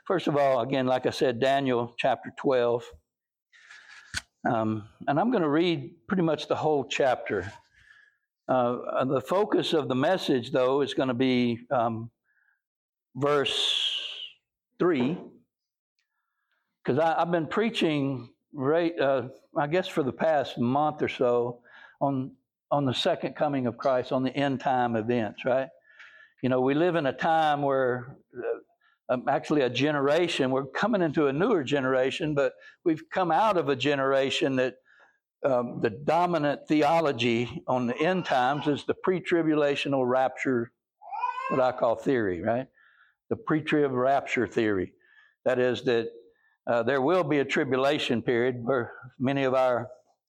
First of all, again, like I said, Daniel chapter 12. And I'm going to read pretty much the whole chapter. The focus of the message, though, is going to be verse 3. Because I've been preaching, I guess, for the past month or so on the second coming of Christ, on the end time events, right? You know, we live in a time where, actually a generation, we're coming into a newer generation, but we've come out of a generation that the dominant theology on the end times is the pre-tribulational rapture, what I call theory, right? The pre-trib rapture theory. That is that there will be a tribulation period where many of our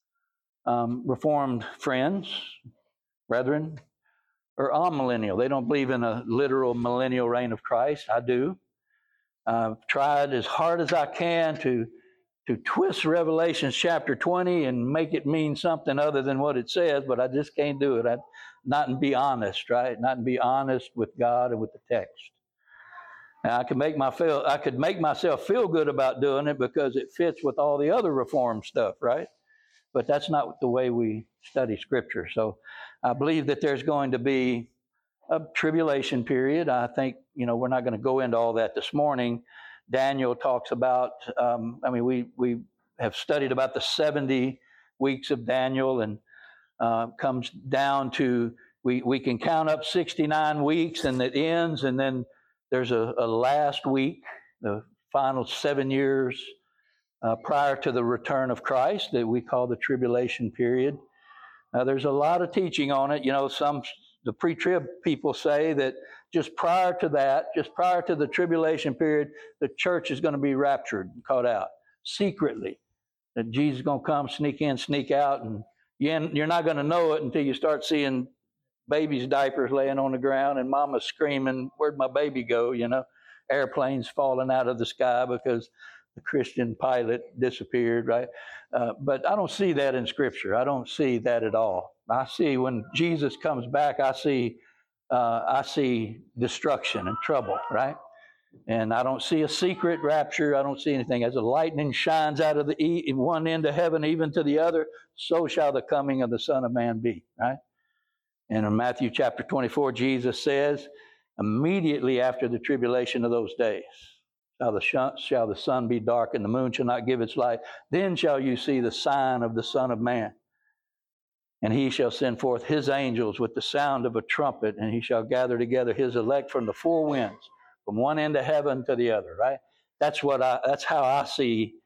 Reformed friends, brethren, are amillennial. They don't believe in a literal millennial reign of Christ. I do. I've tried as hard as I can to twist Revelation chapter 20 and make it mean something other than what it says, but I just can't do it. Not and be honest, right? Not and be honest with God and with the text. Now, I could make myself feel good about doing it because it fits with all the other Reformed stuff, right? But that's not the way we study Scripture. So I believe that there's going to be a tribulation period. I think, we're not going to go into all that this morning. Daniel talks about, we have studied about the 70 weeks of Daniel, and comes down to, we can count up 69 weeks and it ends, and then there's a last week, the final 7 years prior to the return of Christ that we call the tribulation period. There's a lot of teaching on it. The pre-trib people say that just prior to the tribulation period, the church is going to be raptured and caught out secretly. That Jesus is going to come, sneak in, sneak out, and you're not going to know it until you start seeing babies' diapers laying on the ground and mama screaming, "Where'd my baby go?" Airplanes falling out of the sky because the Christian pilot disappeared, right? But I don't see that in Scripture. I don't see that at all. I see when Jesus comes back, I see destruction and trouble, right? And I don't see a secret rapture. I don't see anything. As the lightning shines out of the one end of heaven even to the other, so shall the coming of the Son of Man be, right? And in Matthew chapter 24, Jesus says, immediately after the tribulation of those days, shall the sun be dark and the moon shall not give its light. Then shall you see the sign of the Son of Man. And he shall send forth his angels with the sound of a trumpet, and he shall gather together his elect from the four winds, from one end of heaven to the other, right? That's how I see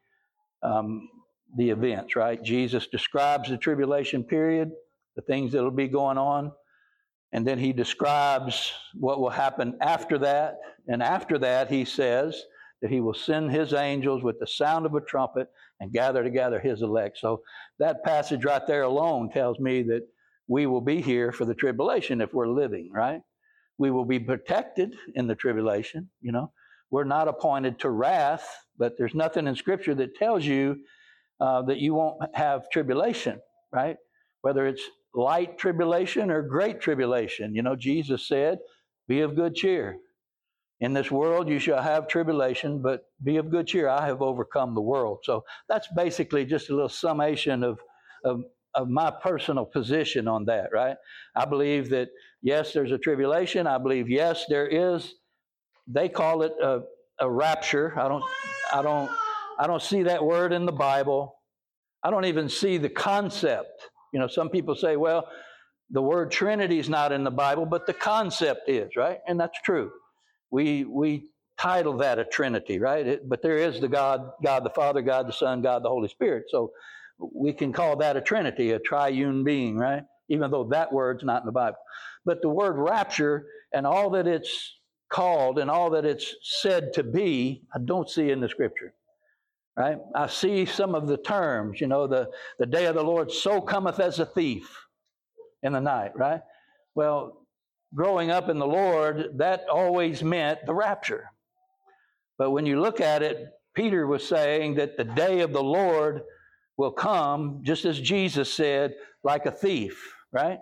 the events, right? Jesus describes the tribulation period, the things that will be going on, and then he describes what will happen after that. And after that, he says that he will send his angels with the sound of a trumpet and gather together his elect. So that passage right there alone tells me that we will be here for the tribulation if we're living, right? We will be protected in the tribulation, We're not appointed to wrath, but there's nothing in Scripture that tells you that you won't have tribulation, right? Whether it's light tribulation or great tribulation. Jesus said, "Be of good cheer. In this world you shall have tribulation, but be of good cheer. I have overcome the world." So that's basically just a little summation of my personal position on that, right? I believe that, yes, there's a tribulation. I believe, yes, there is. They call it a rapture. I don't see that word in the Bible. I don't even see the concept. Some people say, well, the word Trinity is not in the Bible, but the concept is, right? And that's true. We title that a Trinity, right? But there is the God the Father, God the Son, God the Holy Spirit. So we can call that a Trinity, a triune being, right? Even though that word's not in the Bible. But the word rapture and all that it's called and all that it's said to be, I don't see in the Scripture. Right? I see some of the terms, the day of the Lord so cometh as a thief in the night, right? Well, growing up in the Lord, that always meant the rapture. But when you look at it, Peter was saying that the day of the Lord will come, just as Jesus said, like a thief, right?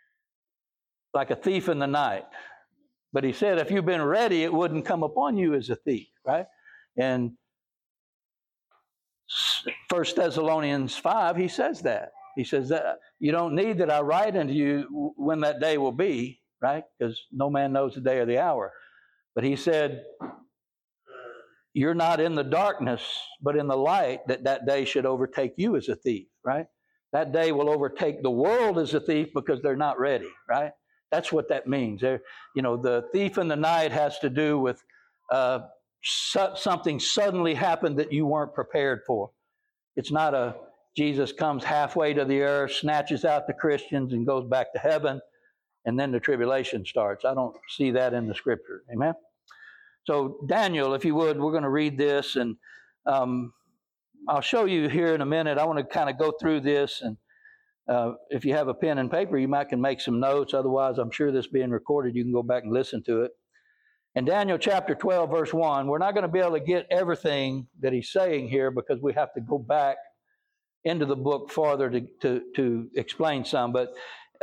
Like a thief in the night. But he said, if you've been ready, it wouldn't come upon you as a thief, right? In 1 Thessalonians 5, he says that. He says that you don't need that I write unto you when that day will be, right? Because no man knows the day or the hour. But he said, you're not in the darkness, but in the light, that day should overtake you as a thief, right? That day will overtake the world as a thief because they're not ready, right? That's what that means. The thief in the night has to do with something suddenly happened that you weren't prepared for. It's not Jesus comes halfway to the earth, snatches out the Christians, and goes back to heaven, and then the tribulation starts. I don't see that in the Scripture. Amen? So Daniel, if you would, we're going to read this, and I'll show you here in a minute. I want to kind of go through this, and if you have a pen and paper, you might can make some notes. Otherwise, I'm sure this being recorded, you can go back and listen to it. In Daniel chapter 12, verse 1, we're not going to be able to get everything that he's saying here because we have to go back into the book farther to explain some. But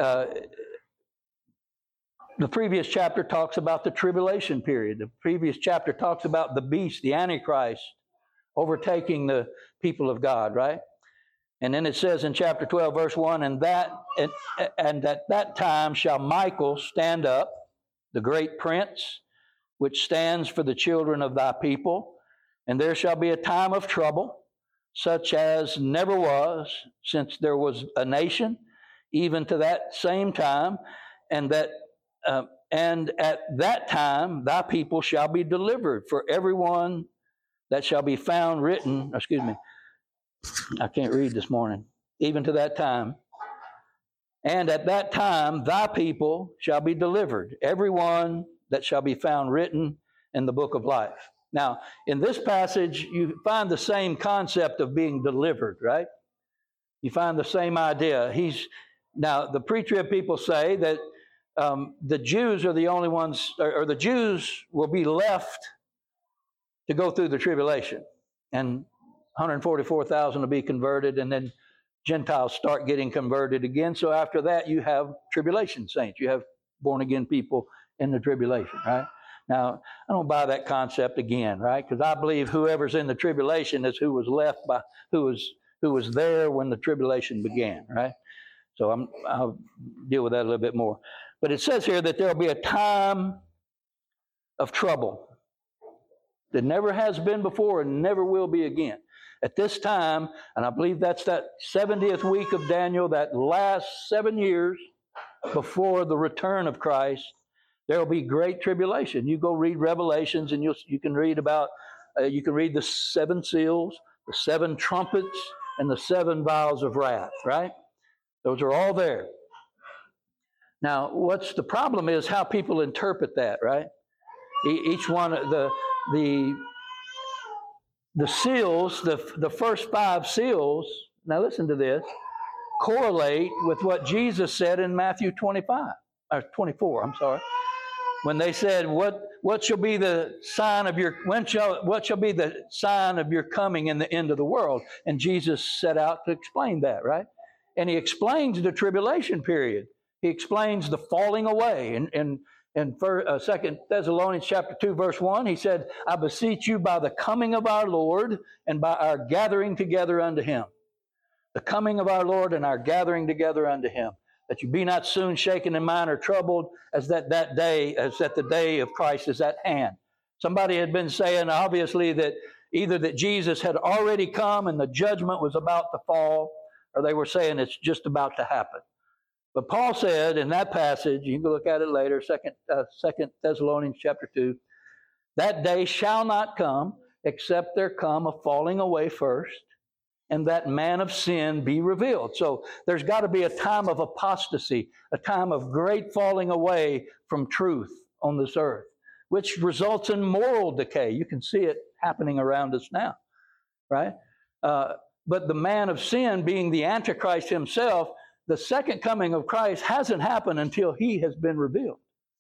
the previous chapter talks about the tribulation period. The previous chapter talks about the beast, the Antichrist, overtaking the people of God, right? And then it says in chapter 12, verse 1, and at that time shall Michael stand up, the great prince, which stands for the children of thy people. And there shall be a time of trouble, such as never was since there was a nation, even to that same time, and at that time thy people shall be delivered, for everyone that shall be found written, I can't read this morning, even to that time. And at that time thy people shall be delivered, everyone that shall be found written in the book of life. Now, in this passage, you find the same concept of being delivered, right? You find the same idea. Now, the pre-trib people say that the Jews are the only ones, or the Jews will be left to go through the tribulation. And 144,000 will be converted, and then Gentiles start getting converted again. So after that, you have tribulation saints. You have born-again people in the tribulation, right? Now, I don't buy that concept again, right? Because I believe whoever's in the tribulation is who was left by, who was there when the tribulation began, right? So I'll deal with that a little bit more. But it says here that there will be a time of trouble that never has been before and never will be again. At this time, and I believe that's that 70th week of Daniel, that last 7 years before the return of Christ, there will be great tribulation. You go read Revelations, and you can read about, you can read the 7 seals, the 7 trumpets, and the 7 vials of wrath, right? Those are all there. Now, what's the problem is how people interpret that, right? Each one of the seals, the first 5 seals, now listen to this, correlate with what Jesus said in Matthew 24, when they said, what shall be the sign of your what shall be the sign of your coming in the end of the world? And Jesus set out to explain that, right? And he explains the tribulation period. He explains the falling away. In 2 Thessalonians chapter 2, verse 1, he said, I beseech you by the coming of our Lord and by our gathering together unto him. The coming of our Lord and our gathering together unto him. That you be not soon shaken in mind or troubled, as that the day of Christ is at hand. Somebody had been saying, obviously, that either that Jesus had already come and the judgment was about to fall, or they were saying it's just about to happen. But Paul said in that passage, you can look at it later, 2 Thessalonians chapter 2, that day shall not come, except there come a falling away first, and that man of sin be revealed. So there's got to be a time of apostasy, a time of great falling away from truth on this earth, which results in moral decay. You can see it happening around us now, right? But the man of sin being the Antichrist himself, the second coming of Christ hasn't happened until he has been revealed.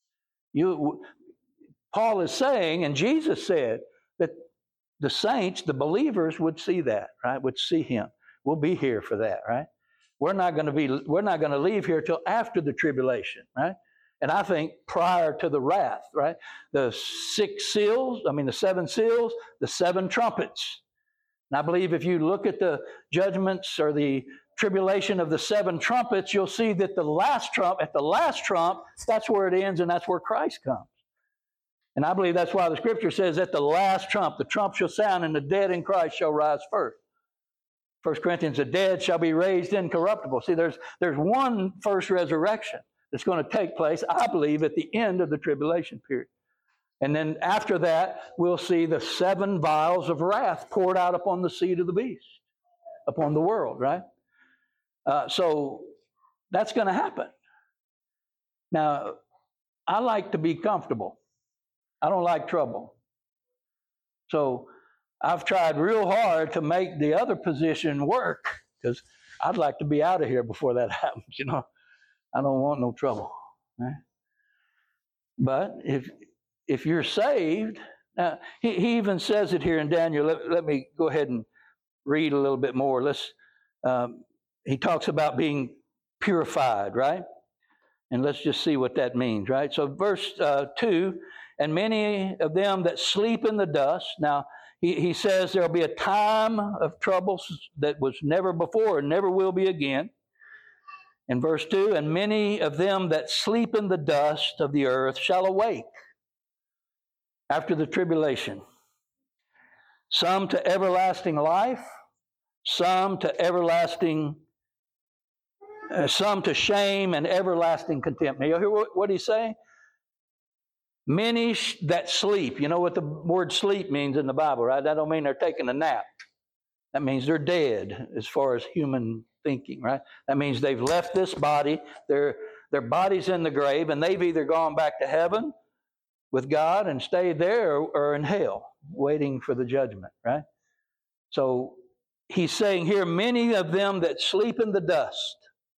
Paul is saying, and Jesus said, that the saints, the believers, would see that, right? Would see him. We'll be here for that, right? We're not going to leave here till after the tribulation, right? And I think prior to the wrath, right? The the 7 seals, the 7 trumpets. And I believe if you look at the judgments or the tribulation of the 7 trumpets, you'll see that at the last trump, that's where it ends and that's where Christ comes. And I believe that's why the scripture says at the last trump, the trump shall sound and the dead in Christ shall rise first. 1 Corinthians, the dead shall be raised incorruptible. See, there's one first resurrection that's going to take place, I believe, at the end of the tribulation period. And then after that, we'll see the 7 vials of wrath poured out upon the seed of the beast, upon the world, right? So that's going to happen. Now, I like to be comfortable. I don't like trouble. So I've tried real hard to make the other position work because I'd like to be out of here before that happens, you know. I don't want no trouble, right? But if you're saved, he even says it here in Daniel. Let me go ahead and read a little bit more. He talks about being purified, right? And let's just see what that means, right? So verse 2, and many of them that sleep in the dust. Now, he says there'll be a time of troubles that was never before and never will be again. In verse 2, and many of them that sleep in the dust of the earth shall awake after the tribulation. Some to everlasting life, some to shame and everlasting contempt. Now, you hear what he's saying? Many that sleep. You know what the word sleep means in the Bible, right? That don't mean they're taking a nap. That means they're dead as far as human thinking, right? That means they've left this body. Their body's in the grave, and they've either gone back to heaven with God and stayed there or in hell, waiting for the judgment, right? So he's saying here, many of them that sleep in the dust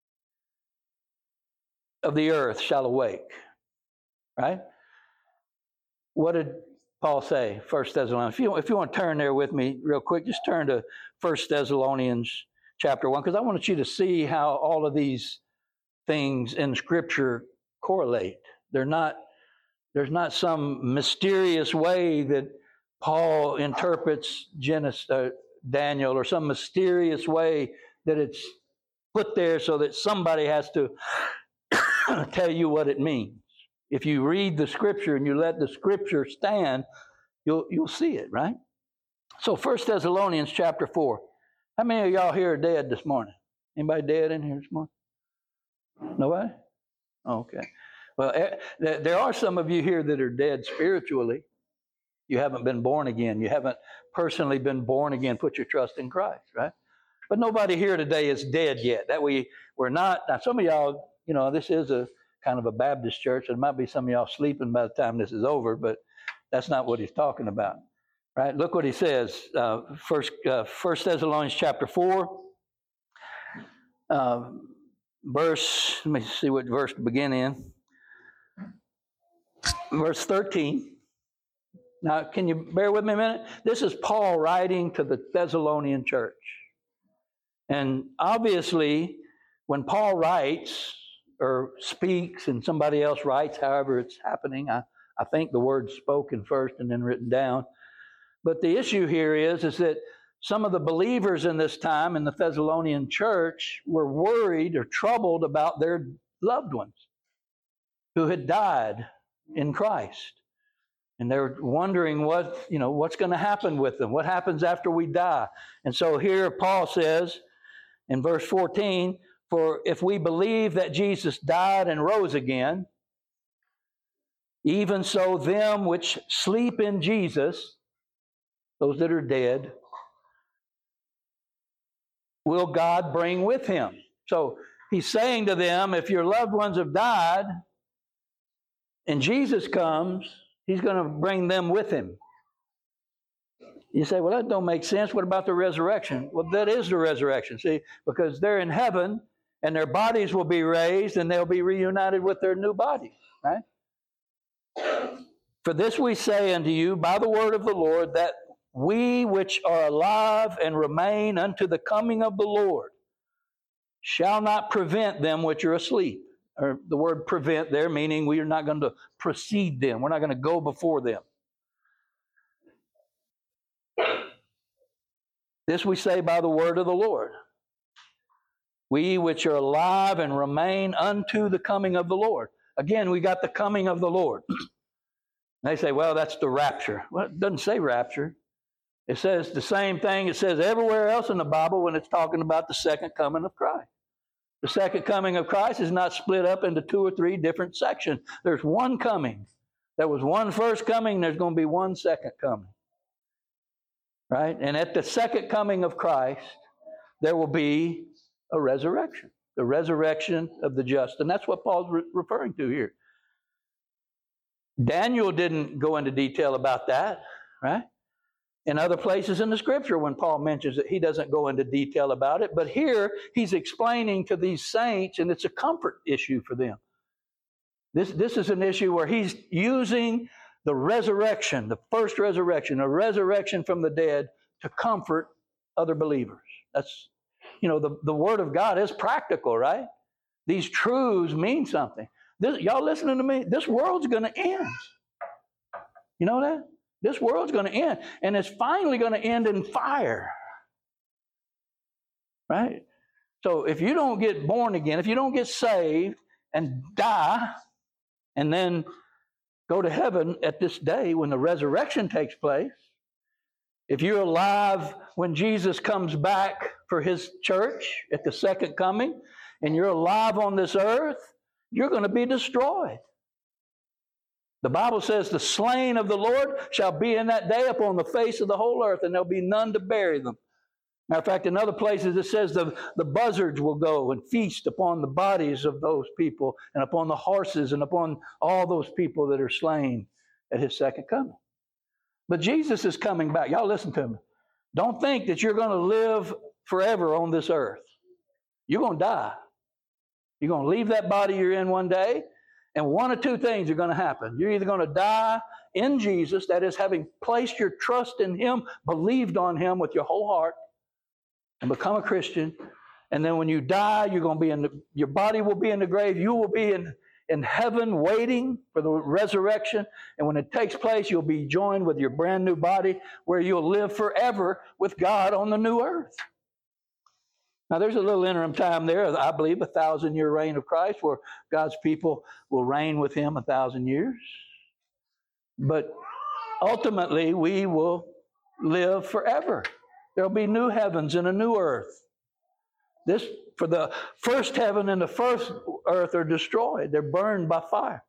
of the earth shall awake, right? What did Paul say? 1 Thessalonians. If you want to turn there with me real quick, just turn to 1 Thessalonians chapter 1, because I want you to see how all of these things in Scripture correlate. There's not some mysterious way that Paul interprets Daniel, or some mysterious way that it's put there so that somebody has to tell you what it means. If you read the Scripture and you let the Scripture stand, you'll see it, right? So 1 Thessalonians chapter 4. How many of y'all here are dead this morning? Anybody dead in here this morning? Nobody? Oh, okay. Well, there are some of you here that are dead spiritually. You haven't been born again. You haven't personally been born again, put your trust in Christ, right? But nobody here today is dead yet. That we're not. Now, some of y'all, you know, this is a kind of a Baptist church. There might be some of y'all sleeping by the time this is over, but that's not what he's talking about, right? Look what he says. First Thessalonians chapter 4, verse. Let me see what verse to begin in. Verse 13. Now, can you bear with me a minute? This is Paul writing to the Thessalonian church. And obviously, when Paul writes or speaks and somebody else writes, however it's happening, I think the word's spoken first and then written down. But the issue here is that some of the believers in this time in the Thessalonian church were worried or troubled about their loved ones who had died in Christ. And they're wondering what's going to happen with them. What happens after we die? And so here Paul says in verse 14, for if we believe that Jesus died and rose again, even so them which sleep in Jesus, those that are dead, will God bring with him. So he's saying to them, if your loved ones have died and Jesus comes, he's going to bring them with him. You say, well, that don't make sense. What about the resurrection? Well, that is the resurrection, see, because they're in heaven and their bodies will be raised and they'll be reunited with their new bodies, right? For this we say unto you by the word of the Lord, that we which are alive and remain unto the coming of the Lord shall not prevent them which are asleep. or the word prevent there, meaning we are not going to precede them. We're not going to go before them. This we say by the word of the Lord. We which are alive and remain unto the coming of the Lord. Again, we got the coming of the Lord. They say, well, that's the rapture. Well, it doesn't say rapture. It says the same thing it says everywhere else in the Bible when it's talking about the second coming of Christ. The second coming of Christ is not split up into 2 or 3 different sections. There's one coming. There was one first coming, there's going to be one second coming. Right? And at the second coming of Christ, there will be a resurrection. The resurrection of the just. And that's what Paul's referring to here. Daniel didn't go into detail about that, right? In other places in the scripture, when Paul mentions it, he doesn't go into detail about it. But here, he's explaining to these saints, and it's a comfort issue for them. This is an issue where he's using the resurrection, the first resurrection, a resurrection from the dead to comfort other believers. That's, the Word of God is practical, right? These truths mean something. Y'all listening to me? This world's going to end. You know that? This world's going to end. And it's finally going to end in fire. Right? So if you don't get born again, if you don't get saved and die, and then go to heaven at this day when the resurrection takes place, if you're alive when Jesus comes back for his church at the second coming, and you're alive on this earth, you're going to be destroyed. The Bible says the slain of the Lord shall be in that day upon the face of the whole earth, and there'll be none to bury them. Matter of fact, in other places it says the buzzards will go and feast upon the bodies of those people and upon the horses and upon all those people that are slain at his second coming. But Jesus is coming back. Y'all listen to me. Don't think that you're going to live forever on this earth. You're going to die. You're going to leave that body you're in one day, and one of 2 things are going to happen. You're either going to die in Jesus, that is, having placed your trust in him, believed on him with your whole heart, and become a Christian. And then when you die, you're going to be your body will be in the grave. You will be in heaven waiting for the resurrection. And when it takes place, you'll be joined with your brand new body where you'll live forever with God on the new earth. Now, there's a little interim time there, I believe, 1,000-year reign of Christ, where God's people will reign with him 1,000 years. But ultimately, we will live forever. There'll be new heavens and a new earth. For the first heaven and the first earth are destroyed. They're burned by fire.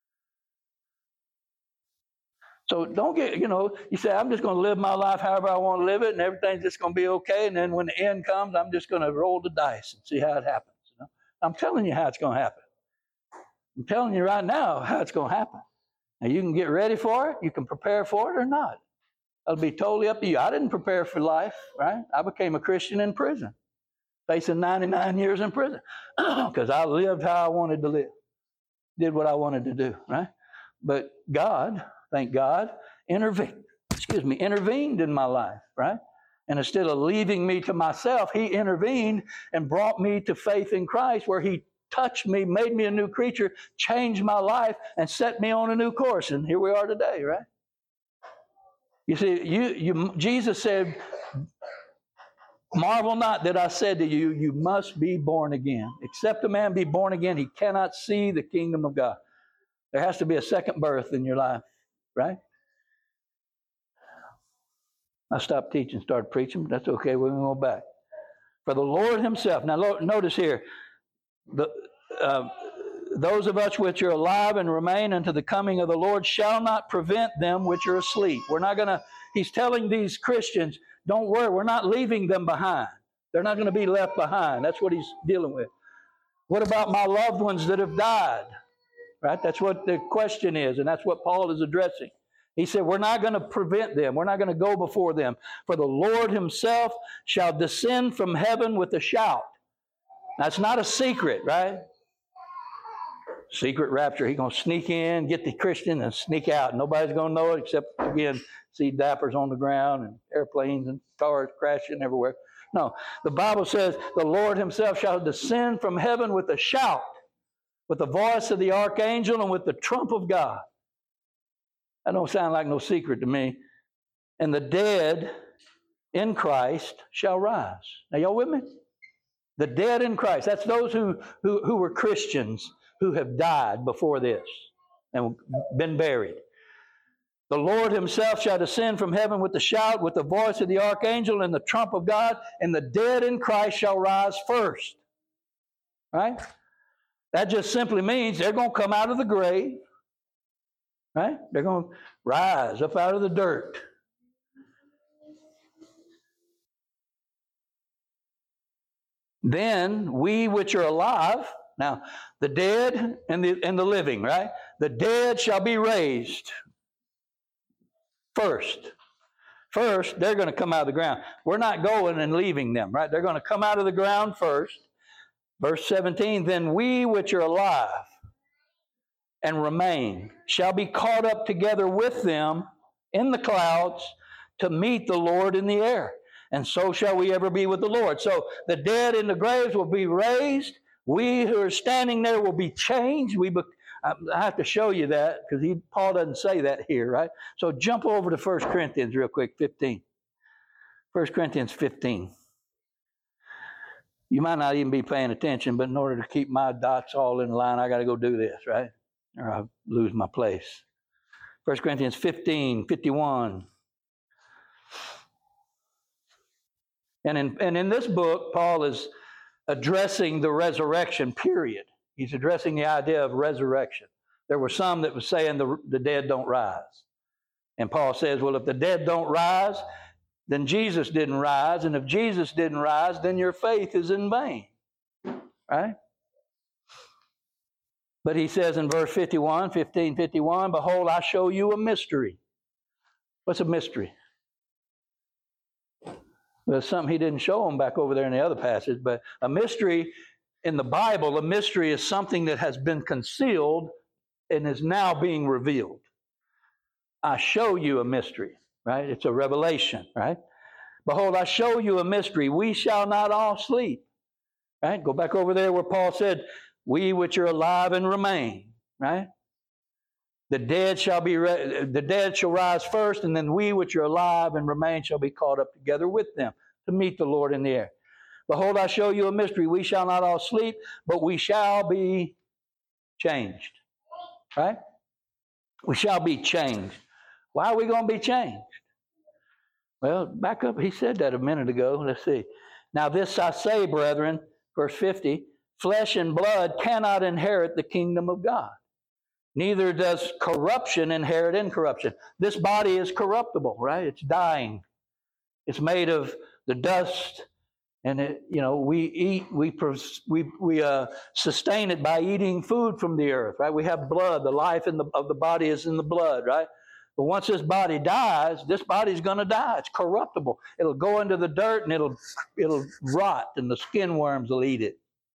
So don't get, you say, I'm just going to live my life however I want to live it, and everything's just going to be okay. And then when the end comes, I'm just going to roll the dice and see how it happens. I'm telling you how it's going to happen. I'm telling you right now how it's going to happen. Now, you can get ready for it. You can prepare for it or not. It'll be totally up to you. I didn't prepare for life, right? I became a Christian in prison, facing 99 years in prison because I lived how I wanted to live, did what I wanted to do, right? But God, thank God, intervened in my life, right? And instead of leaving me to myself, he intervened and brought me to faith in Christ, where he touched me, made me a new creature, changed my life, and set me on a new course. And here we are today, right? You see, Jesus said, marvel not that I said to you, you must be born again. Except a man be born again, he cannot see the kingdom of God. There has to be a second birth in your life, right? I stopped teaching, started preaching, but that's okay, we're going to go back. For the Lord himself, now notice here, those of us which are alive and remain unto the coming of the Lord shall not prevent them which are asleep. He's telling these Christians, don't worry, we're not leaving them behind. They're not going to be left behind. That's what he's dealing with. What about my loved ones that have died? Right? That's what the question is, and that's what Paul is addressing. He said, we're not going to prevent them. We're not going to go before them. For the Lord himself shall descend from heaven with a shout. That's not a secret, right? Secret rapture. He's going to sneak in, get the Christian, and sneak out. Nobody's going to know it except, again, see dappers on the ground and airplanes and cars crashing everywhere. No, the Bible says the Lord himself shall descend from heaven with a shout. with the voice of the archangel and with the trump of God. That don't sound like no secret to me. And the dead in Christ shall rise. Now, y'all with me? The dead in Christ. That's those who were Christians who have died before this and been buried. The Lord himself shall descend from heaven with a shout, with the voice of the archangel and the trump of God, and the dead in Christ shall rise first. Right? That just simply means they're going to come out of the grave. Right? They're going to rise up out of the dirt. Then we which are alive, now the dead and the living, right? The dead shall be raised first. First, they're going to come out of the ground. We're not going and leaving them, right? They're going to come out of the ground first. Verse 17, then we which are alive and remain shall be caught up together with them in the clouds to meet the Lord in the air. And so shall we ever be with the Lord. So the dead in the graves will be raised. We who are standing there will be changed. I have to show you that because Paul doesn't say that here, right? So jump over to 1 Corinthians real quick, 15. 1 Corinthians 15. You might not even be paying attention, but in order to keep my dots all in line, I got to go do this, right? Or I'll lose my place. 1 Corinthians 15, 51. And in this book, Paul is addressing the resurrection, period. He's addressing the idea of resurrection. There were some that were saying the dead don't rise. And Paul says, well, if the dead don't rise, then Jesus didn't rise. And if Jesus didn't rise, then your faith is in vain. Right? But he says in verse 15:51, behold, I show you a mystery. What's a mystery? There's something he didn't show them back over there in the other passage, but a mystery in the Bible, a mystery is something that has been concealed and is now being revealed. I show you a mystery, right? It's a revelation, right? Behold, I show you a mystery. We shall not all sleep, right? Go back over there where Paul said, we which are alive and remain, right? The dead shall rise first, and then we which are alive and remain shall be caught up together with them to meet the Lord in the air. Behold, I show you a mystery. We shall not all sleep, but we shall be changed. Right? We shall be changed. Why are we going to be changed? Well, back up. He said that a minute ago. Let's see. Now this I say, brethren, verse 50, flesh and blood cannot inherit the kingdom of God. Neither does corruption inherit incorruption. This body is corruptible, right? It's dying. It's made of the dust, and we eat, we sustain it by eating food from the earth, right? We have blood. The life of the body is in the blood, right? But once this body dies, this body's going to die. It's corruptible. It'll go into the dirt and it'll rot, and the skin worms will eat it.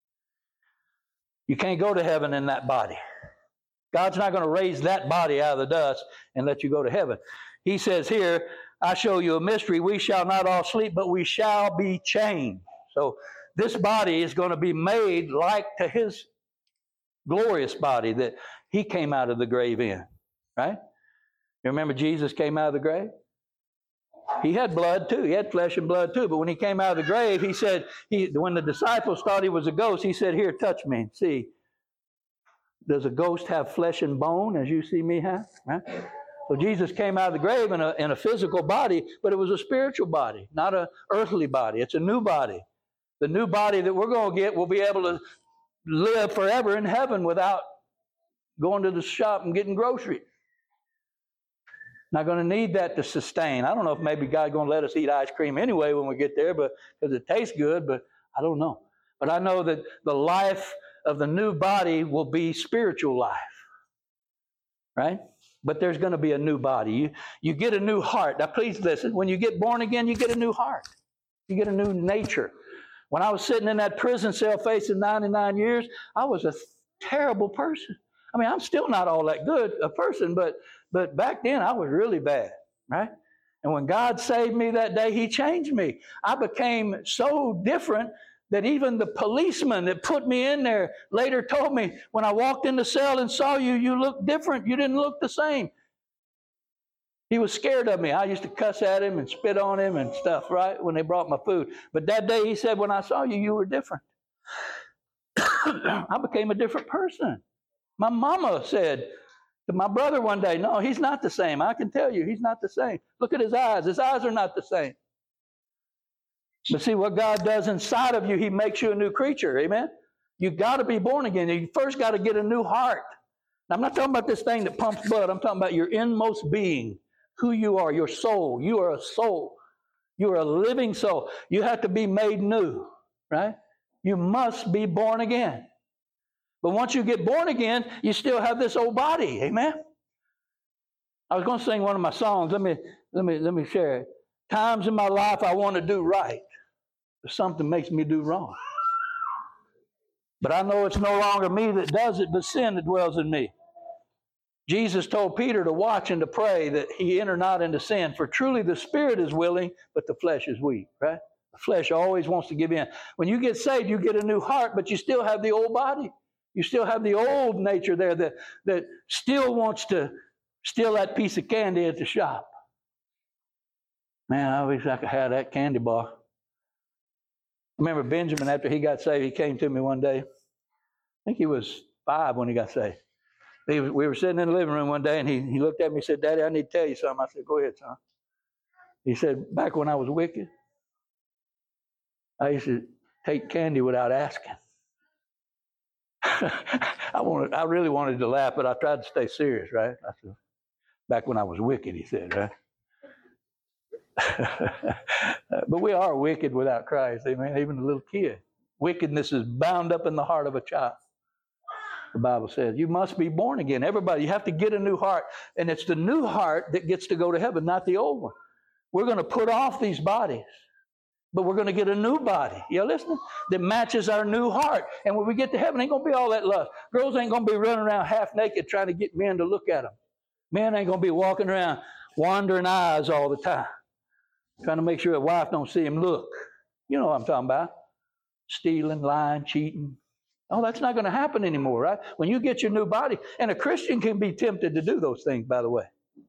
You can't go to heaven in that body. God's not going to raise that body out of the dust and let you go to heaven. He says here, I show you a mystery. We shall not all sleep, but we shall be changed. So this body is going to be made like to his glorious body that he came out of the grave in. Right? You remember Jesus came out of the grave? He had blood too. He had flesh and blood too. But when he came out of the grave, he said, when the disciples thought he was a ghost, he said, here, touch me and see. Does a ghost have flesh and bone as you see me have? Right? So Jesus came out of the grave in a physical body, but it was a spiritual body, not an earthly body. It's a new body. The new body that we're going to get will be able to live forever in heaven without going to the shop and getting groceries. Not going to need that to sustain. I don't know if maybe God's going to let us eat ice cream anyway when we get there, but because it tastes good, but I don't know. But I know that the life of the new body will be spiritual life, right? But there's going to be a new body. You get a new heart. Now, please listen. When you get born again, you get a new heart. You get a new nature. When I was sitting in that prison cell facing 99 years, I was a terrible person. I mean, I'm still not all that good a person, but back then I was really bad, right? And when God saved me that day, he changed me. I became so different that even the policeman that put me in there later told me, when I walked in the cell and saw you, you looked different. You didn't look the same. He was scared of me. I used to cuss at him and spit on him and stuff, right, when they brought my food. But that day he said, when I saw you, you were different. I became a different person. My mama said to my brother one day, no, he's not the same. I can tell you, he's not the same. Look at his eyes. His eyes are not the same. But see, what God does inside of you, he makes you a new creature. Amen? You got to be born again. You first got to get a new heart. Now, I'm not talking about this thing that pumps blood. I'm talking about your inmost being, who you are, your soul. You are a soul. You are a living soul. You have to be made new, right? You must be born again. But once you get born again, you still have this old body. Amen? I was going to sing one of my songs. Let me share it. Times in my life I want to do right. Something makes me do wrong. But I know it's no longer me that does it, but sin that dwells in me. Jesus told Peter to watch and to pray that he enter not into sin. For truly the spirit is willing, but the flesh is weak, right? The flesh always wants to give in. When you get saved, you get a new heart, but you still have the old body. You still have the old nature there that still wants to steal that piece of candy at the shop. Man, I wish I could have that candy bar. I remember Benjamin, after he got saved, he came to me one day. I think he was 5 when he got saved. We were sitting in the living room one day, and he looked at me and said, Daddy, I need to tell you something. I said, go ahead, son. He said, back when I was wicked, I used to take candy without asking. I really wanted to laugh, but I tried to stay serious, right? I said, back when I was wicked, he said, right? But we are wicked without Christ, amen. Even a little kid. Wickedness is bound up in the heart of a child. The Bible says you must be born again. Everybody, you have to get a new heart. And it's the new heart that gets to go to heaven, not the old one. We're going to put off these bodies, but we're going to get a new body. You listening? That matches our new heart. And when we get to heaven, ain't going to be all that lust. Girls ain't going to be running around half naked trying to get men to look at them. Men ain't going to be walking around wandering eyes all the time, trying to make sure a wife don't see him look. You know what I'm talking about. Stealing, lying, cheating. Oh, that's not going to happen anymore, right? When you get your new body, and a Christian can be tempted to do those things, by the way.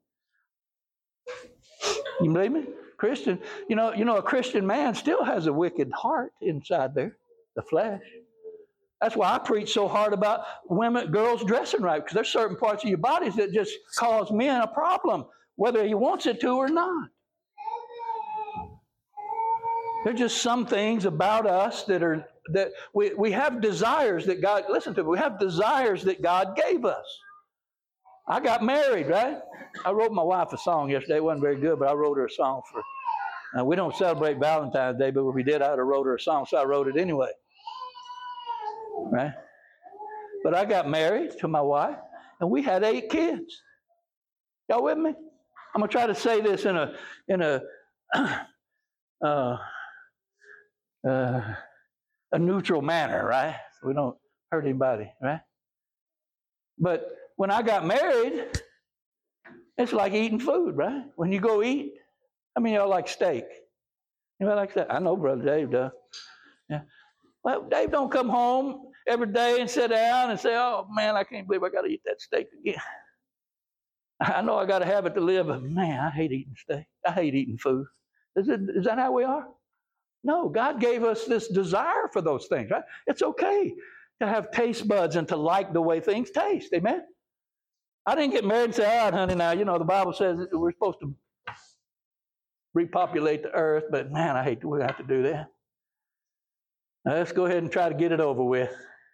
You believe me? Christian, you know, a Christian man still has a wicked heart inside there, the flesh. That's why I preach so hard about girls dressing right, because there's certain parts of your bodies that just cause men a problem, whether he wants it to or not. There's just some things about us that we have desires that God, listen to me, we have desires that God gave us. I got married, right? I wrote my wife a song yesterday. It wasn't very good, but I wrote her a song for, we don't celebrate Valentine's Day, but if we did, I would have wrote her a song, so I wrote it anyway. Right? But I got married to my wife, and we had 8 kids. Y'all with me? I'm going to try to say this in a neutral manner, right? So we don't hurt anybody, right? But when I got married, it's like eating food, right? When you go eat, I mean, y'all like steak. Anybody like that? I know Brother Dave does. Yeah. Well, Dave don't come home every day and sit down and say, oh, man, I can't believe I got to eat that steak again. I know I got to have it to live, but man, I hate eating steak. I hate eating food. Is that how we are? No, God gave us this desire for those things, right? It's okay to have taste buds and to like the way things taste, amen? I didn't get married and say, all right, honey, now, you know, the Bible says that we're supposed to repopulate the earth, but man, I hate that we have to do that. Now, let's go ahead and try to get it over with.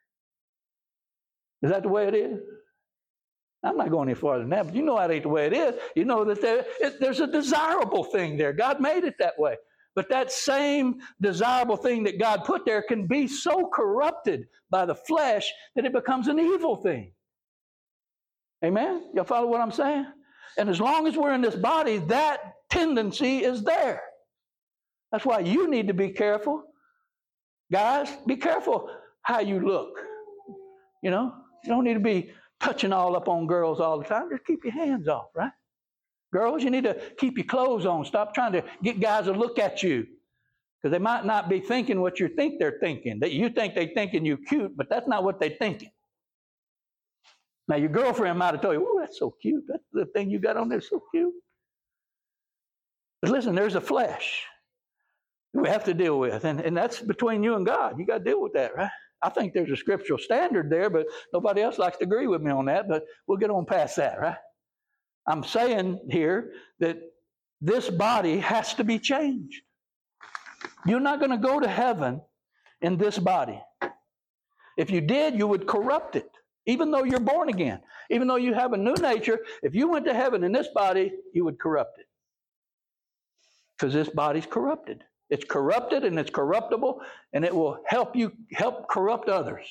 Is that the way it is? I'm not going any farther than that, but you know that ain't the way it is. You know that there's a desirable thing there. God made it that way. But that same desirable thing that God put there can be so corrupted by the flesh that it becomes an evil thing. Amen? Y'all follow what I'm saying? And as long as we're in this body, that tendency is there. That's why you need to be careful. Guys, be careful how you look. You know, you don't need to be touching all up on girls all the time. Just keep your hands off, right? Girls, you need to keep your clothes on. Stop trying to get guys to look at you. Because they might not be thinking what you think they're thinking. That you think they're thinking you cute, but that's not what they're thinking. Now, your girlfriend might have told you, oh, that's so cute. That's the thing you got on there, so cute. But listen, there's a flesh we have to deal with. And that's between you and God. You got to deal with that, right? I think there's a scriptural standard there, but nobody else likes to agree with me on that. But we'll get on past that, right? I'm saying here that this body has to be changed. You're not going to go to heaven in this body. If you did, you would corrupt it. Even though you're born again, even though you have a new nature, if you went to heaven in this body, you would corrupt it. Because this body's corrupted. It's corrupted and it's corruptible, and it will help corrupt others.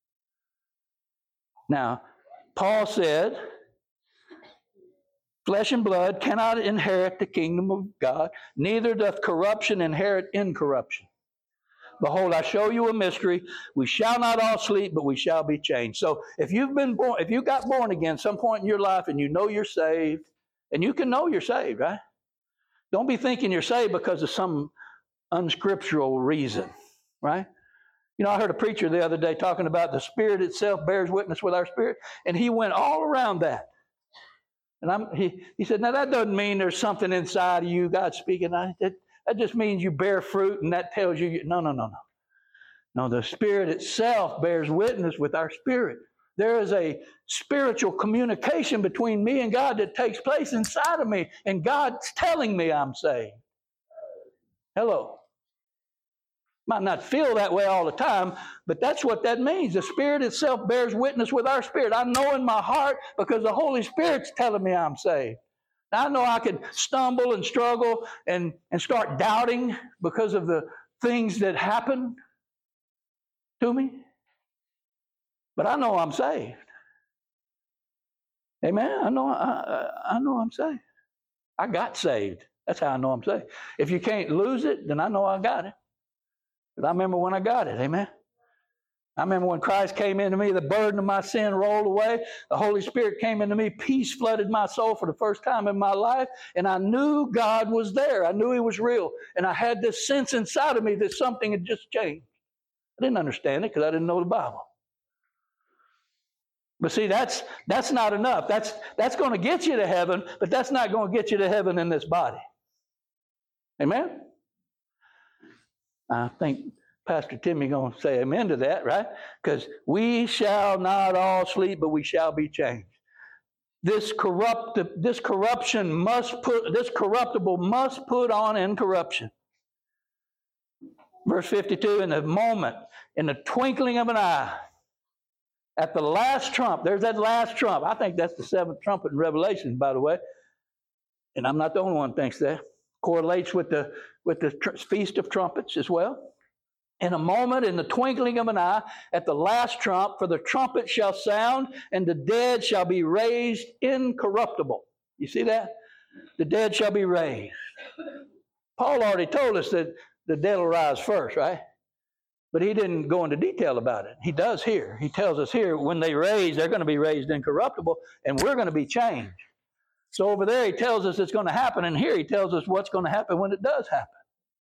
Now, Paul said, flesh and blood cannot inherit the kingdom of God, neither doth corruption inherit incorruption. Behold, I show you a mystery. We shall not all sleep, but we shall be changed. So if you got born again some point in your life and you know you're saved, and you can know you're saved, right? Don't be thinking you're saved because of some unscriptural reason, right? You know, I heard a preacher the other day talking about the Spirit itself bears witness with our spirit, and he went all around that. And he said, now that doesn't mean there's something inside of you, God speaking. That just means you bear fruit, and that tells you, no. No, the Spirit itself bears witness with our spirit. There is a spiritual communication between me and God that takes place inside of me, and God's telling me I'm saved. Hello. Might not feel that way all the time, but that's what that means. The Spirit itself bears witness with our spirit. I know in my heart because the Holy Spirit's telling me I'm saved. Now, I know I could stumble and struggle and start doubting because of the things that happen to me, but I know I'm saved. Amen? I know I'm saved. I got saved. That's how I know I'm saved. If you can't lose it, then I know I got it. But I remember when I got it. Amen? I remember when Christ came into me, the burden of my sin rolled away. The Holy Spirit came into me. Peace flooded my soul for the first time in my life. And I knew God was there. I knew He was real. And I had this sense inside of me that something had just changed. I didn't understand it because I didn't know the Bible. But see, that's not enough. That's going to get you to heaven, but that's not going to get you to heaven in this body. Amen? I think Pastor Timmy going to say amen to that, right? Because we shall not all sleep, but we shall be changed. This corruptible must put on incorruption. Verse 52, in the moment, in the twinkling of an eye, at the last trump, there's that last trump. I think that's the seventh trumpet in Revelation, by the way. And I'm not the only one who thinks that. Correlates with the Feast of Trumpets as well. In a moment, in the twinkling of an eye, at the last trump, for the trumpet shall sound, and the dead shall be raised incorruptible. You see that? The dead shall be raised. Paul already told us that the dead will rise first, right? But he didn't go into detail about it. He does here. He tells us here, when they raise, they're going to be raised incorruptible, and we're going to be changed. So over there, he tells us it's going to happen, and here he tells us what's going to happen when it does happen.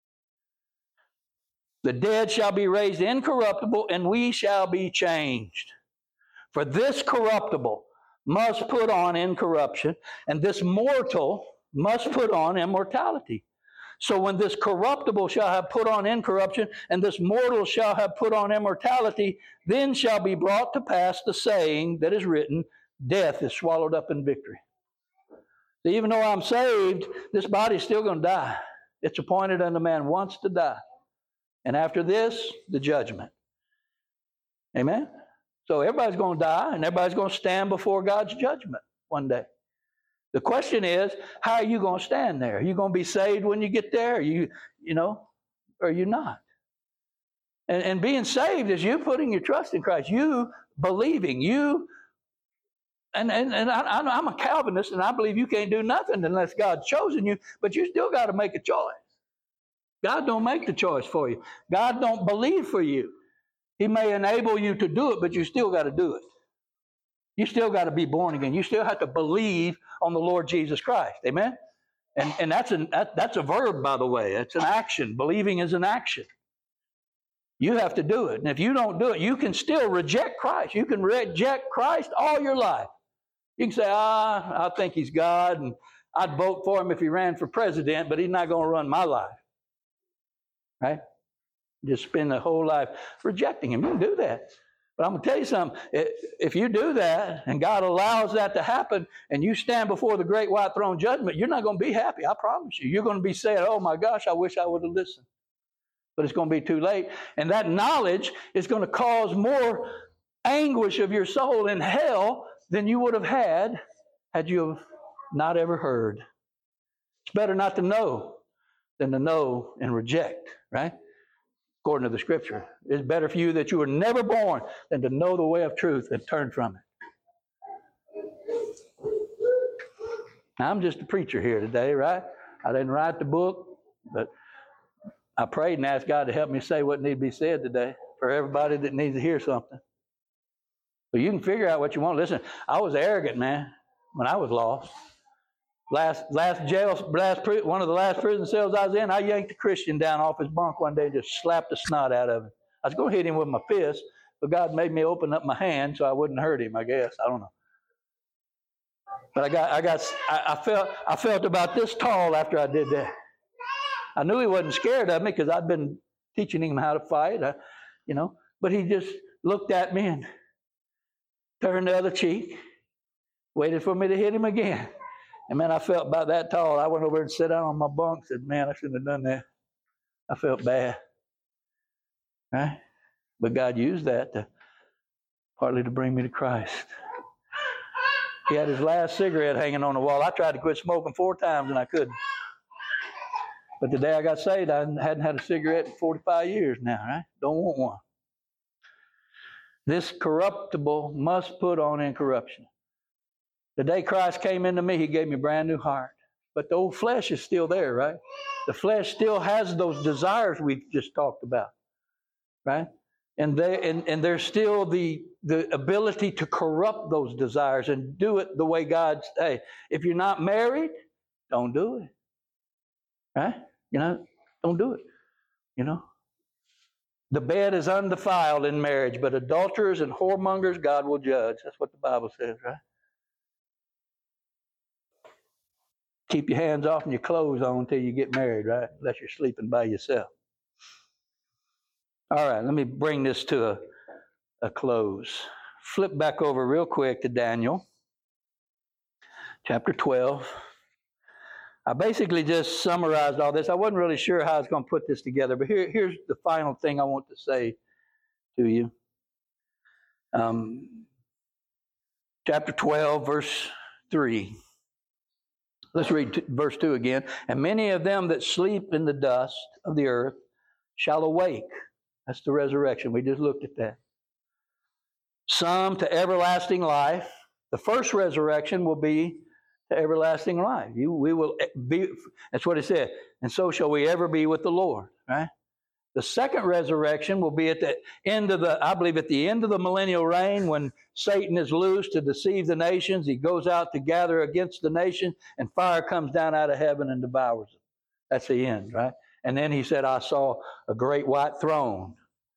The dead shall be raised incorruptible, and we shall be changed. For this corruptible must put on incorruption, and this mortal must put on immortality. So when this corruptible shall have put on incorruption, and this mortal shall have put on immortality, then shall be brought to pass the saying that is written, death is swallowed up in victory. So even though I'm saved, this body's still going to die. It's appointed unto man once to die. And after this, the judgment. Amen? So everybody's going to die, and everybody's going to stand before God's judgment one day. The question is, how are you going to stand there? Are you going to be saved when you get there? Or are you not? And being saved is you putting your trust in Christ. You believing. And I'm a Calvinist, and I believe you can't do nothing unless God's chosen you, but you still got to make a choice. God don't make the choice for you. God don't believe for you. He may enable you to do it, but you still got to do it. You still got to be born again. You still have to believe on the Lord Jesus Christ. Amen? And that's a verb, by the way. It's an action. Believing is an action. You have to do it. And if you don't do it, you can still reject Christ. You can reject Christ all your life. You can say, I think he's God, and I'd vote for him if he ran for president, but he's not going to run my life. Right? Just spend the whole life rejecting him. You can do that. But I'm going to tell you something. If you do that, and God allows that to happen, and you stand before the great white throne judgment, you're not going to be happy. I promise you. You're going to be saying, oh my gosh, I wish I would have listened. But it's going to be too late. And that knowledge is going to cause more anguish of your soul in hell than you would have had you have not ever heard. It's better not to know than to know and reject, right? According to the Scripture. It's better for you that you were never born than to know the way of truth and turn from it. Now, I'm just a preacher here today, right? I didn't write the book, but I prayed and asked God to help me say what needs to be said today for everybody that needs to hear something. So you can figure out what you want. Listen, I was arrogant, man, when I was lost. One of the last prison cells I was in, I yanked a Christian down off his bunk one day and just slapped the snot out of him. I was going to hit him with my fist, but God made me open up my hand so I wouldn't hurt him, I guess. I don't know. But I felt about this tall after I did that. I knew he wasn't scared of me because I'd been teaching him how to fight, But he just looked at me and turned the other cheek, waited for me to hit him again. And man, I felt about that tall. I went over and sat down on my bunk and said, man, I shouldn't have done that. I felt bad. Right? But God used that partly to bring me to Christ. He had his last cigarette hanging on the wall. I tried to quit smoking 4 times and I couldn't. But the day I got saved, I hadn't had a cigarette in 45 years now, right? Don't want one. This corruptible must put on incorruption. The day Christ came into me, he gave me a brand new heart. But the old flesh is still there, right? The flesh still has those desires we just talked about, right? And there's still the ability to corrupt those desires and do it the way God says. Hey, if you're not married, don't do it. Right? Don't do it. The bed is undefiled in marriage, but adulterers and whoremongers God will judge. That's what the Bible says, right? Keep your hands off and your clothes on until you get married, right? Unless you're sleeping by yourself. All right, let me bring this to a close. Flip back over real quick to Daniel, chapter 12. I basically just summarized all this. I wasn't really sure how I was going to put this together, but here's the final thing I want to say to you. Chapter 12, verse 3. Let's read verse 2 again. And many of them that sleep in the dust of the earth shall awake. That's the resurrection. We just looked at that. Some to everlasting life. The first resurrection will be to everlasting life. We will be, that's what it said. And so shall we ever be with the Lord, right? The second resurrection will be at the end of the millennial reign when Satan is loose to deceive the nations. He goes out to gather against the nation and fire comes down out of heaven and devours them. That's the end, right? And then he said, I saw a great white throne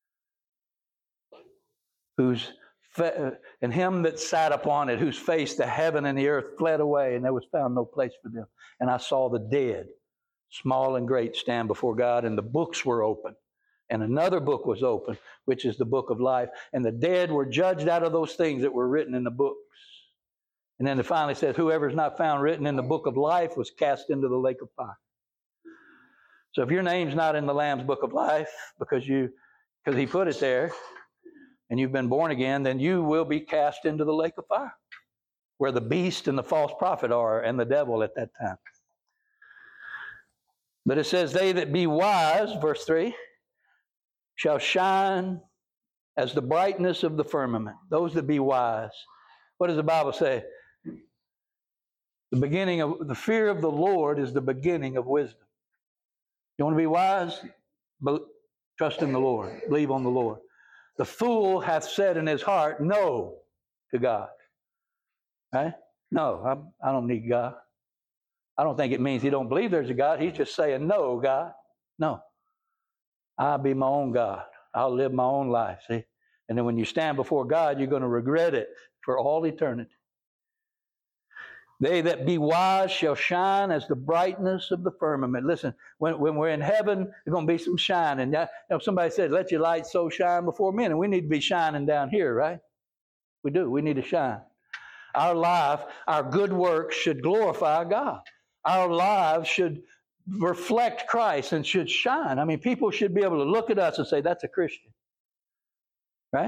and him that sat upon it, whose face the heaven and the earth fled away, and there was found no place for them. And I saw the dead, small and great, stand before God, and the books were open. And another book was open, which is the book of life. And the dead were judged out of those things that were written in the books. And then it finally says, whoever is not found written in the book of life was cast into the lake of fire. So if your name's not in the Lamb's book of life, because he put it there, and you've been born again, then you will be cast into the lake of fire, where the beast and the false prophet are, and the devil at that time. But it says, they that be wise, verse 3, shall shine as the brightness of the firmament. Those that be wise. What does the Bible say? The fear of the Lord is the beginning of wisdom. You want to be wise? Trust in the Lord. Believe on the Lord. The fool hath said in his heart, no, to God. Right? No, I don't need God. I don't think it means he don't believe there's a God. He's just saying, no, God. No. I'll be my own God. I'll live my own life, see? And then when you stand before God, you're going to regret it for all eternity. They that be wise shall shine as the brightness of the firmament. Listen, when we're in heaven, there's going to be some shining. Somebody said, let your light so shine before men. And we need to be shining down here, right? We do. We need to shine. Our life, our good works should glorify God. Our lives should reflect Christ and should shine. I mean, people should be able to look at us and say, that's a Christian. Right?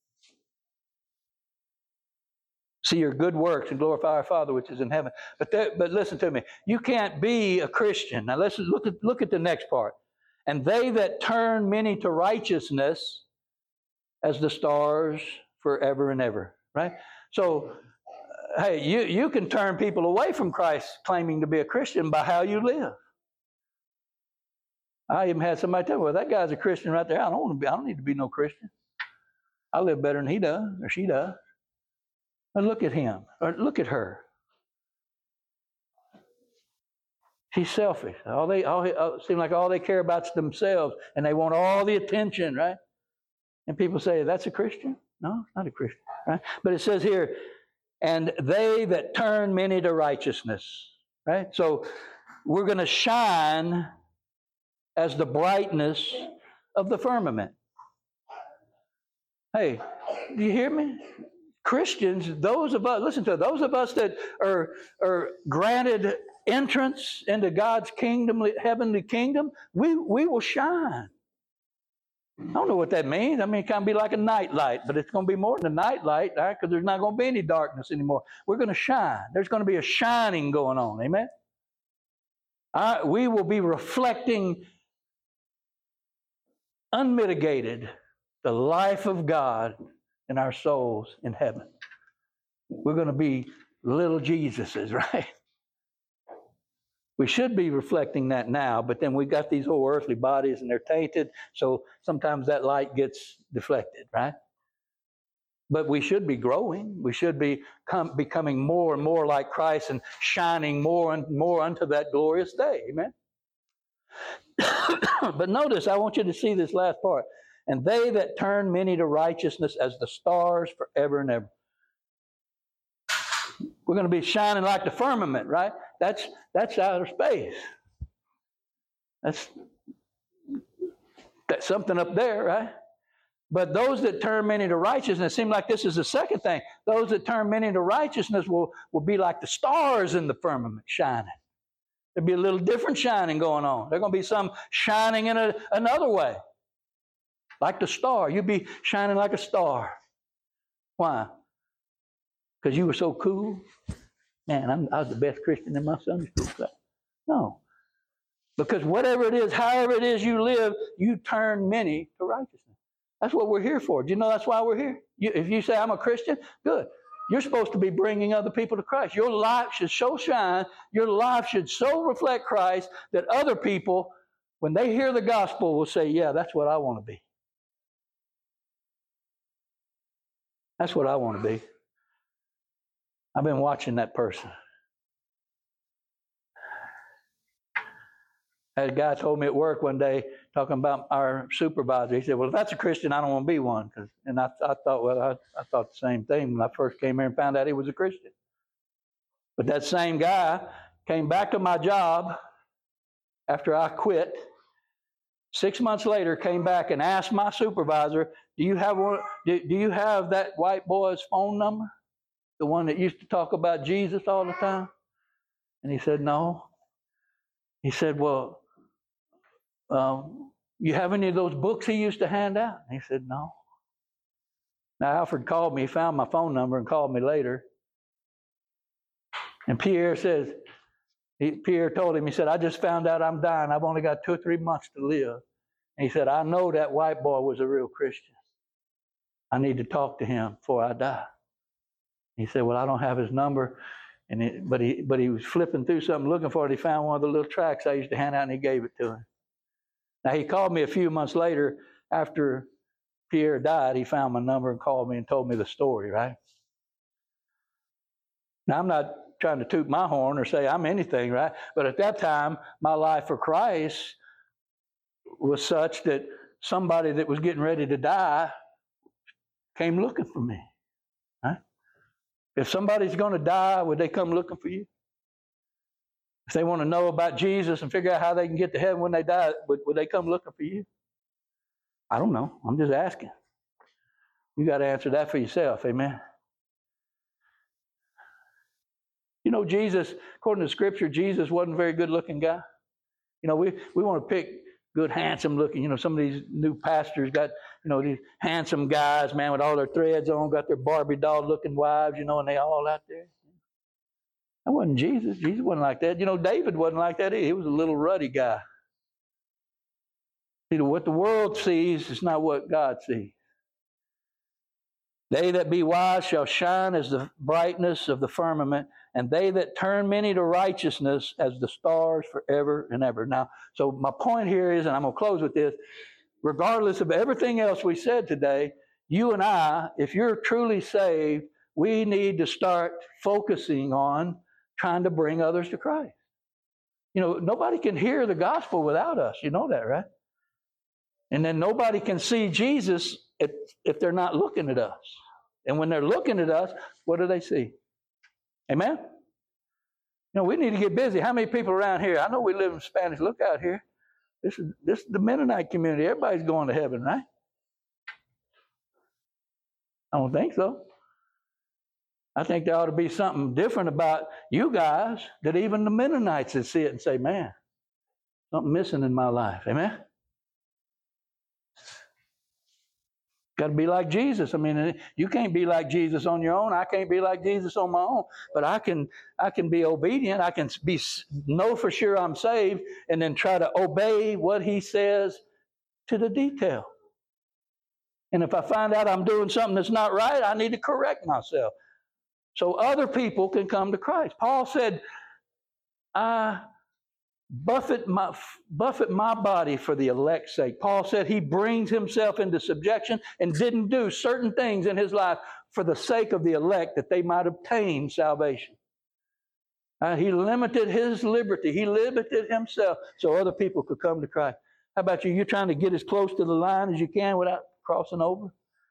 See your good works and glorify our Father which is in heaven. But listen to me. You can't be a Christian. Now let's look at the next part. And they that turn many to righteousness as the stars forever and ever. Right? So, hey, you can turn people away from Christ claiming to be a Christian by how you live. I even had somebody tell me, well, that guy's a Christian right there. I don't need to be no Christian. I live better than he does or she does. But look at him, or look at her. She's selfish. Seem like all they care about is themselves, and they want all the attention, right? And people say, that's a Christian? No, not a Christian, right? But it says here, and they that turn many to righteousness, right? So we're going to shine as the brightness of the firmament. Hey, do you hear me? Christians, those of us that are granted entrance into God's kingdom, heavenly kingdom, we will shine. I don't know what that means. I mean, it can be like a night light, but it's going to be more than a night light, right? Because there's not going to be any darkness anymore. We're going to shine. There's going to be a shining going on. Amen? We will be reflecting unmitigated the life of God in our souls in heaven. We're going to be little Jesuses, right? We should be reflecting that now, but then we got these old earthly bodies and they're tainted, so sometimes that light gets deflected, right? But we should be growing. We should be becoming more and more like Christ and shining more and more unto that glorious day. Amen? But notice, I want you to see this last part. And they that turn many to righteousness as the stars forever and ever. We're going to be shining like the firmament, right? That's outer space. That's something up there, right? But those that turn many to righteousness, seem like this is the second thing. Those that turn many to righteousness will be like the stars in the firmament shining. There'll be a little different shining going on. There's going to be some shining in another way. Like the star. You'll be shining like a star. Why? Because you were so cool? Man, I was the best Christian in my Sunday school class. No. Because whatever it is, however it is you live, you turn many to righteousness. That's what we're here for. Do you know that's why we're here? If you say, I'm a Christian, good. You're supposed to be bringing other people to Christ. Your life should so shine, your life should so reflect Christ that other people, when they hear the gospel, will say, yeah, that's what I want to be. That's what I want to be. I've been watching that person. A guy told me at work one day, talking about our supervisor. He said, well, if that's a Christian, I don't want to be one. And I thought, well, I thought the same thing when I first came here and found out he was a Christian. But that same guy came back to my job after I quit. 6 months later, came back and asked my supervisor, do you have that white boy's phone number? The one that used to talk about Jesus all the time? And he said, no. He said, well, you have any of those books he used to hand out? And he said, no. Now, Alfred called me. He found my phone number and called me later. And Pierre told him, he said, I just found out I'm dying. I've only got 2 or 3 months to live. And he said, I know that white boy was a real Christian. I need to talk to him before I die. He said, well, I don't have his number. But he was flipping through something looking for it. He found one of the little tracts I used to hand out and he gave it to him. Now, he called me a few months later after Pierre died. He found my number and called me and told me the story, right? Now, I'm not trying to toot my horn or say I'm anything, right? But at that time, my life for Christ was such that somebody that was getting ready to die came looking for me. Right? If somebody's going to die, would they come looking for you? If they want to know about Jesus and figure out how they can get to heaven when they die, would they come looking for you? I don't know. I'm just asking. You got to answer that for yourself. Amen. You know, Jesus, according to Scripture, Jesus wasn't a very good-looking guy. You know, we want to pick good, handsome-looking. You know, some of these new pastors got, you know, these handsome guys, man, with all their threads on, got their Barbie doll-looking wives, you know, and they all out there. That wasn't Jesus. Jesus wasn't like that. You know, David wasn't like that either. He was a little ruddy guy. You know, what the world sees is not what God sees. They that be wise shall shine as the brightness of the firmament, and they that turn many to righteousness as the stars forever and ever. Now, so my point here is, and I'm going to close with this, regardless of everything else we said today, you and I, if you're truly saved, we need to start focusing on trying to bring others to Christ. You know, nobody can hear the gospel without us. You know that, right? And then nobody can see Jesus if they're not looking at us. And when they're looking at us, what do they see? Amen? You know, we need to get busy. How many people around here? I know we live in Spanish Lookout here. This is the Mennonite community. Everybody's going to heaven, right? I don't think so. I think there ought to be something different about you guys that even the Mennonites that see it and say, man, something missing in my life. Amen? Got to be like Jesus. I mean, you can't be like Jesus on your own. I can't be like Jesus on my own. But I can be obedient. I can know for sure I'm saved, and then try to obey what He says to the detail. And if I find out I'm doing something that's not right, I need to correct myself so other people can come to Christ. Paul said, I buffet my body for the elect's sake. Paul said he brings himself into subjection and didn't do certain things in his life for the sake of the elect that they might obtain salvation. He limited his liberty. He limited himself so other people could come to Christ. How about you? You're trying to get as close to the line as you can without crossing over?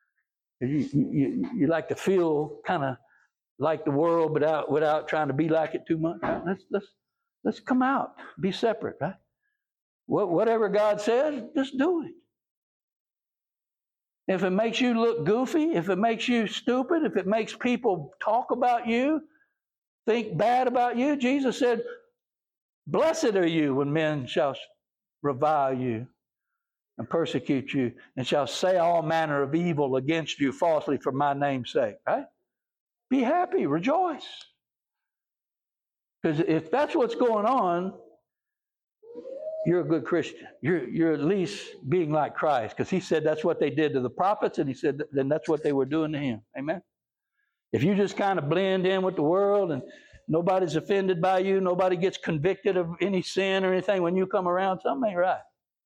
You like to feel kind of like the world without trying to be like it too much? Let's come out, be separate, right? Whatever God says, just do it. If it makes you look goofy, if it makes you stupid, if it makes people talk about you, think bad about you, Jesus said, blessed are you when men shall revile you and persecute you and shall say all manner of evil against you falsely for my name's sake, right? Be happy, rejoice. Because if that's what's going on, you're a good Christian. You're at least being like Christ, because He said that's what they did to the prophets, and He said then that's what they were doing to Him. Amen? If you just kind of blend in with the world and nobody's offended by you, nobody gets convicted of any sin or anything when you come around, something ain't right.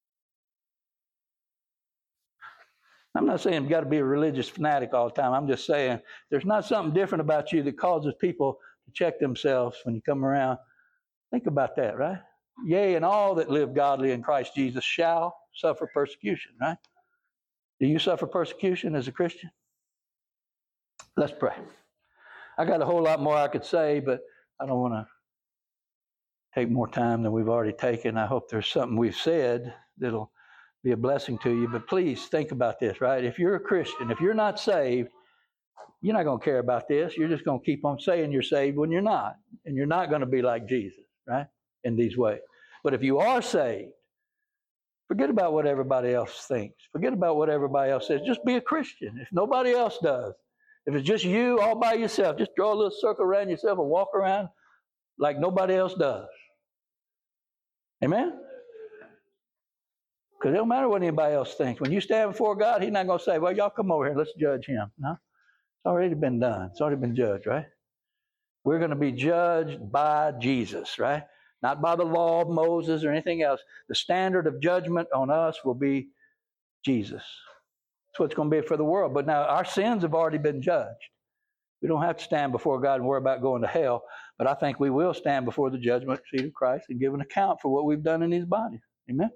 I'm not saying you've got to be a religious fanatic all the time. I'm just saying there's not something different about you that causes people to check themselves when you come around. Think about that, right? Yea, and all that live godly in Christ Jesus shall suffer persecution, right? Do you suffer persecution as a Christian? Let's pray. I got a whole lot more I could say, but I don't want to take more time than we've already taken. I hope there's something we've said that'll be a blessing to you. But please think about this, right? If you're a Christian, if you're not saved, you're not going to care about this. You're just going to keep on saying you're saved when you're not. And you're not going to be like Jesus, right? In these ways. But if you are saved, forget about what everybody else thinks. Forget about what everybody else says. Just be a Christian. If nobody else does, if it's just you all by yourself, just draw a little circle around yourself and walk around like nobody else does. Amen? Because it don't matter what anybody else thinks. When you stand before God, He's not going to say, well, y'all come over here, let's judge him. No, it's already been done. It's already been judged, right? We're going to be judged by Jesus, right? Not by the law of Moses or anything else. The standard of judgment on us will be Jesus. That's what it's going to be for the world. But now our sins have already been judged. We don't have to stand before God and worry about going to hell, but I think we will stand before the judgment seat of Christ and give an account for what we've done in these bodies. Amen?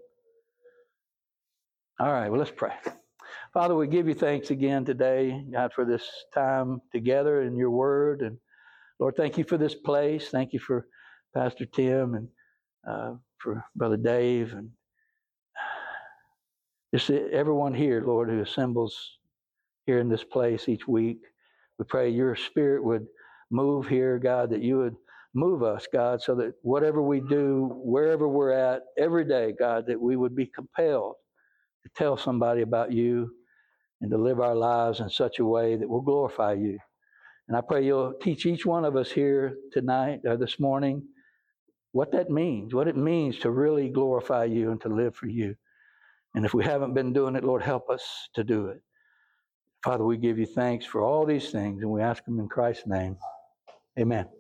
All right, well, let's pray. Father, we give you thanks again today, God, for this time together in your word. And Lord, thank you for this place. Thank you for Pastor Tim and for Brother Dave and just everyone here, Lord, who assembles here in this place each week. We pray your Spirit would move here, God, that you would move us, God, so that whatever we do, wherever we're at, every day, God, that we would be compelled to tell somebody about you and to live our lives in such a way that will glorify you. And I pray you'll teach each one of us here tonight or this morning what that means, what it means to really glorify you and to live for you. And if we haven't been doing it, Lord, help us to do it. Father, we give you thanks for all these things, and we ask them in Christ's name. Amen.